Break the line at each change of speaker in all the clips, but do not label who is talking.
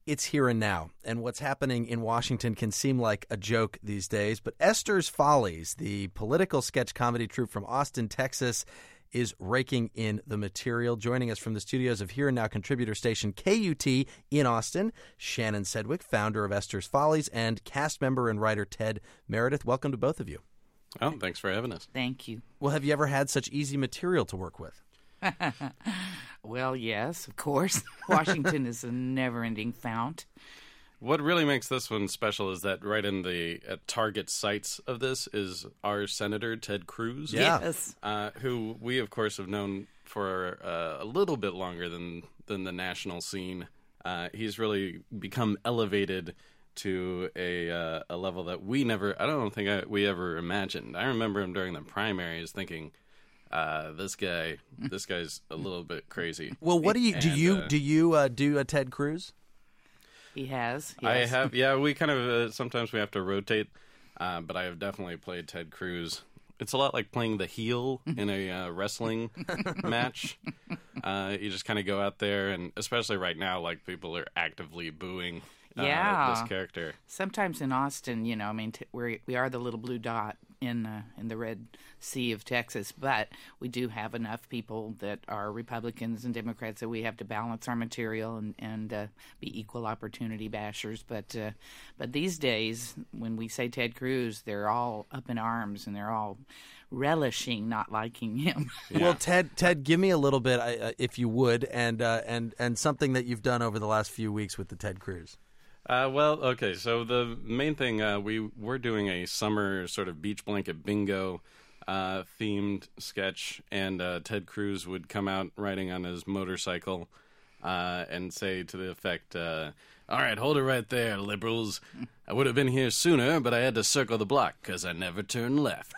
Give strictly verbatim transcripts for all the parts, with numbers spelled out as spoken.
It's here and now, and what's happening in Washington can seem like a joke these days, but Esther's Follies, the political sketch comedy troupe from Austin, Texas, is raking in the material. Joining us from the studios of Here and Now contributor station K U T in Austin, Shannon Sedgwick, founder of Esther's Follies, and cast member and writer Ted Meredith. Welcome to both of you.
Oh, thanks for having us.
Thank you.
Well, have you ever had such easy material to work with?
Well, yes, of course. Washington is a never-ending fount.
What really makes this one special is that right in the uh, target sites of this is our Senator Ted Cruz.
Yeah.
Yes.
Uh, who we, of course, have known for uh, a little bit longer than, than the national scene. Uh, he's really become elevated to a uh, a level that we never, I don't think I, we ever imagined. I remember him during the primaries thinking, Uh, this guy, this guy's a little bit crazy.
Well, what do you do?
And,
You
uh,
do you uh, do a Ted Cruz?
He has.
I
Yes.
have, yeah. We kind of uh, sometimes we have to rotate, uh, but I have definitely played Ted Cruz. It's a lot like playing the heel in a uh, wrestling match. Uh, you just kind of go out there, and especially right now, like people are actively booing uh,
Yeah.
this character.
Sometimes in Austin, you know, I mean, t- we're, we are the little blue dot in uh, in the red sea of Texas, but we do have enough people that are Republicans and Democrats that we have to balance our material and and uh, be equal opportunity bashers. But uh, but these days, when we say Ted Cruz, they're all up in arms and they're all relishing not liking him.
Well, Ted, Ted, give me a little bit, uh, if you would, and uh, and and something that you've done over the last few weeks with the Ted Cruz.
Uh, well, okay, so the main thing, uh, we we're doing a summer sort of beach blanket bingo uh, themed sketch, and uh, Ted Cruz would come out riding on his motorcycle uh, and say to the effect, uh, all right, hold it right there, liberals. I would have been here sooner, but I had to circle the block because I never turned left.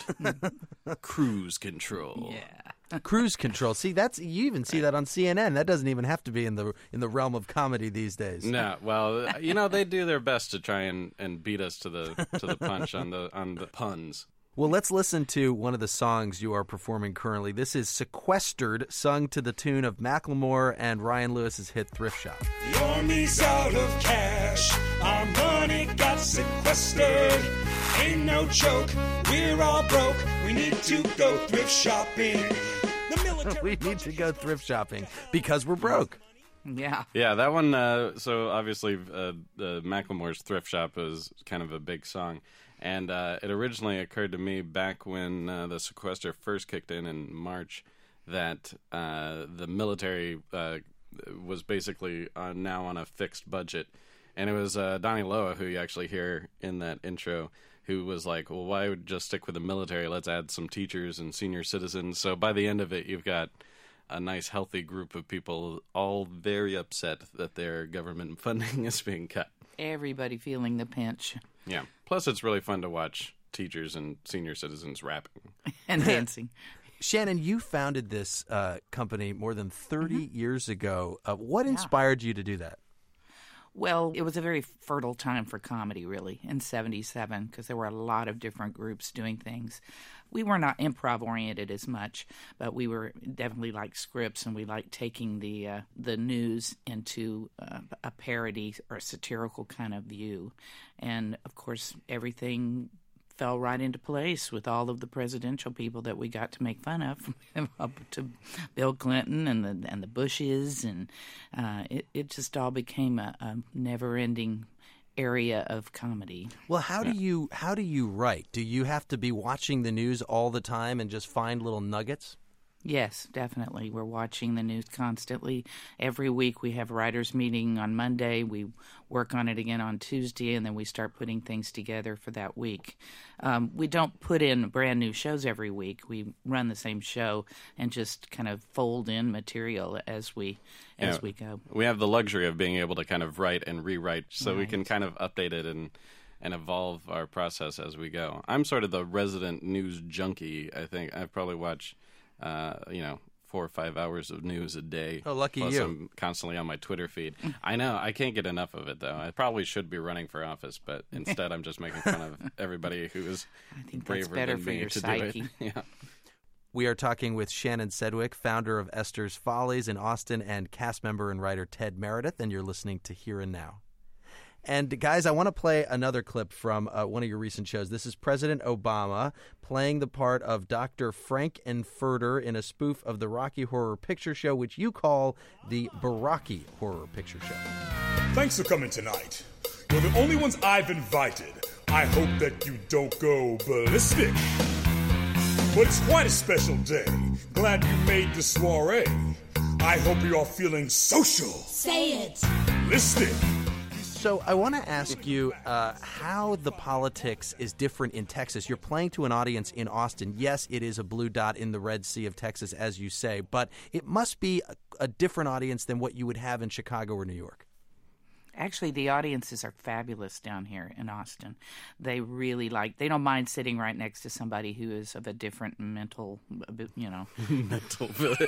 Cruise control.
Yeah.
Cruise control. See, that's you even see that on C N N. That doesn't even have to be in the in the realm of comedy these days.
No, well, you know, they do their best to try and, and beat us to the to the punch on the on the puns.
Well, let's listen to one of the songs you are performing currently. This is Sequestered, sung to the tune of Macklemore and Ryan Lewis's hit Thrift Shop.
The army's out of cash, our money got sequestered. Ain't no joke, we're all broke, we need to go thrift shopping. The military
We need to go thrift shopping because we're broke.
Yeah.
Yeah, that one, uh, so obviously uh, the Macklemore's Thrift Shop is kind of a big song. And uh, it originally occurred to me back when uh, the sequester first kicked in in March that uh, the military uh, was basically uh, now on a fixed budget. And it was uh, Donnie Loa, who you actually hear in that intro, who was like, well, why would just stick with the military? Let's add some teachers and senior citizens. So by the end of it, you've got a nice, healthy group of people all very upset that their government funding is being cut.
Everybody feeling the pinch
Yeah. Plus, it's really fun to watch teachers and senior citizens rapping.
and dancing.
Shannon, you founded this uh, company more than thirty
Mm-hmm.
years ago. Uh, what inspired you to do that?
Well, it was a very fertile time for comedy, really, in seventy-seven, because there were a lot of different groups doing things. We were not improv-oriented as much, but we were definitely like scripts, and we liked taking the uh, the news into uh, a parody or a satirical kind of view. And, of course, everything fell right into place with all of the presidential people that we got to make fun of, up to Bill Clinton and the and the Bushes, and uh, it it just all became a, a never-ending area of comedy.
Well, how do you how do you write? Do you have to be watching the news all the time and just find little nuggets?
Yes, definitely. We're watching the news constantly. Every week we have writers' meeting on Monday. We work on it again on Tuesday, and then we start putting things together for that week. Um, we don't put in brand new shows every week. We run the same show and just kind of fold in material as we as
Yeah.
we go.
We have the luxury of being able to kind of write and rewrite, so we
Right.
can kind of update it and and evolve our process as we go. I'm sort of the resident news junkie, I think. I probably watch, uh, you know, four or five hours of news a day.
Oh, lucky
Plus
you.
I'm constantly on my Twitter feed. I know. I can't get enough of it, though. I probably should be running for office, but instead I'm just making fun of everybody who is
I think
braver
that's better
than
for
me
your
to
psyche.
do it. Yeah.
We are talking with Shannon Sedgwick, founder of Esther's Follies in Austin, and cast member and writer Ted Meredith, and you're listening to Here and Now. And guys, I want to play another clip from uh, one of your recent shows. This is President Obama playing the part of Doctor Frank-N-Furter in a spoof of the Rocky Horror Picture Show, which you call the Baraki Horror Picture Show.
Thanks for coming tonight. You're the only ones I've invited. I hope that you don't go ballistic. But it's quite a special day. Glad you made the soiree. I hope you're all feeling social.
Say it.
Listed.
So I want to ask you uh, how the politics is different in Texas. You're playing to an audience in Austin. Yes, it is a blue dot in the Red Sea of Texas, as you say, but it must be a, a different audience than what you would have in Chicago or New York.
Actually, the audiences are fabulous down here in Austin. They really like, they don't mind sitting right next to somebody who is of a different mental, you know.
mental,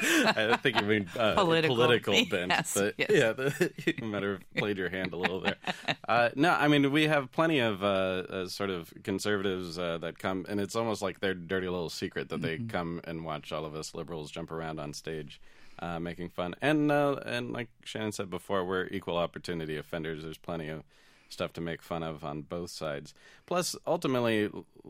I think you mean uh,
political,
political bent.
Yes,
but
yes.
Yeah, the, you might have played your hand a little there. Uh, no, I mean, we have plenty of uh, uh, sort of conservatives uh, that come, and it's almost like their dirty little secret that they mm-hmm. come and watch all of us liberals jump around on stage. Uh, making fun. And uh, and like Shannon said before, we're equal opportunity offenders. There's plenty of stuff to make fun of on both sides. Plus, ultimately,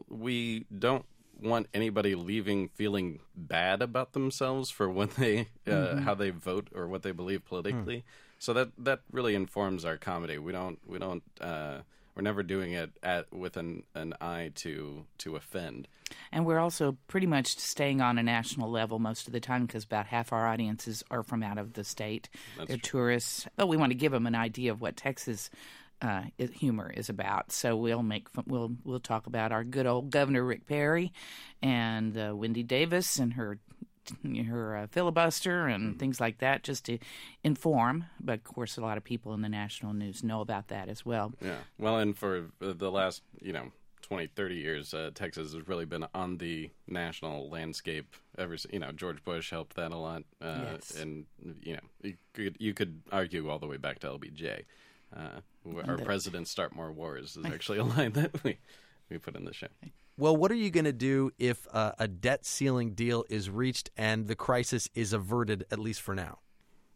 we don't want anybody leaving feeling bad about themselves for when they uh, mm-hmm. how they vote or what they believe politically. Mm. So that that really informs our comedy. We don't we don't uh, we're never doing it at with an, an eye to to offend. And
we're also pretty much staying on a national level most of the time because about half our audiences are from out of the state. That's They're true. Tourists. But we want to give them an idea of what Texas uh, humor is about. So we'll make we'll we'll talk about our good old Governor Rick Perry and uh, Wendy Davis and her her uh, filibuster and things like that, just to inform. But of course, a lot of people in the national news know about that as well. Yeah. Well, and for the last, you know, twenty, thirty years, uh, Texas has really been on the national landscape. Ever, you know, George Bush helped that a lot, uh, yes. and you know, you could, you could argue all the way back to L B J. Uh, our the, presidents start more wars is actually a line that we we put in the show.
Well, what are you going to do if uh, a debt ceiling deal is reached and the crisis is averted, at least for now?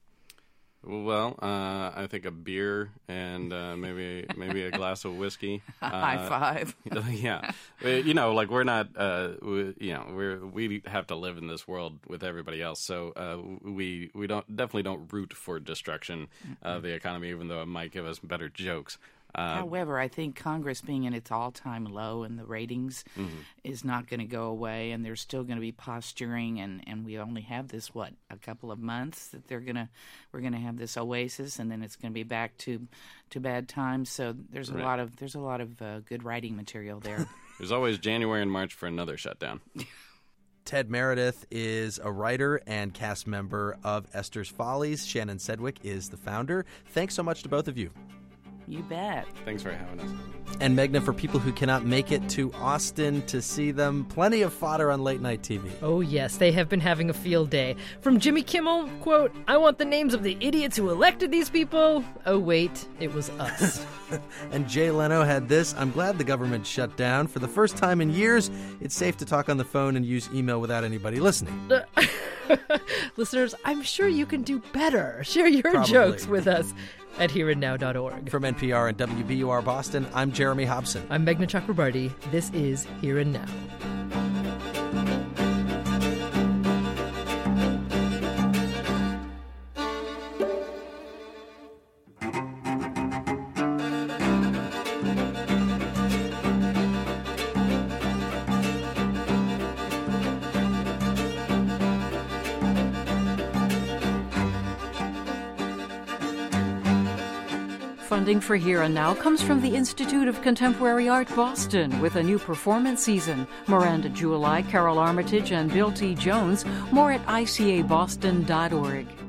Well, uh, I think a beer and uh, maybe maybe a glass of whiskey. Uh,
High five.
Yeah, you know, like we're not, uh, we, you know, we we have to live in this world with everybody else, so uh, we we don't definitely don't root for destruction of the economy, even though it might give us better jokes. Uh,
However, I think Congress being in its all-time low and the ratings mm-hmm. is not going to go away, and there's still going to be posturing, and, and we only have this, what, a couple of months that they're going to, we're going to have this oasis, and then it's going to be back to to bad times. So there's a right. lot of there's a lot of uh, good writing material there.
There's always January and March for another shutdown.
Ted Meredith is a writer and cast member of Esther's Follies. Shannon Sedgwick is the founder. Thanks so much to both of you.
You bet.
Thanks for having us.
And Meghna, for people who cannot make it to Austin to see them, plenty of fodder on late night T V.
Oh yes, they have been having a field day. From Jimmy Kimmel, quote, "I want the names of the idiots who elected these people." Oh wait, it was us.
And Jay Leno had this: "I'm glad the government shut down. For the first time in years, it's safe to talk on the phone and use email without anybody listening."
Listeners, I'm sure you can do better. Share your
Probably.
jokes with us at here and now dot org.
From N P R and W B U R Boston, I'm Jeremy Hobson.
I'm Meghna Chakrabarty. This is Here and Now.
Funding for Here and Now comes from the Institute of Contemporary Art Boston with a new performance season. Miranda July, Carol Armitage, and Bill T. Jones. More at I C A boston dot org.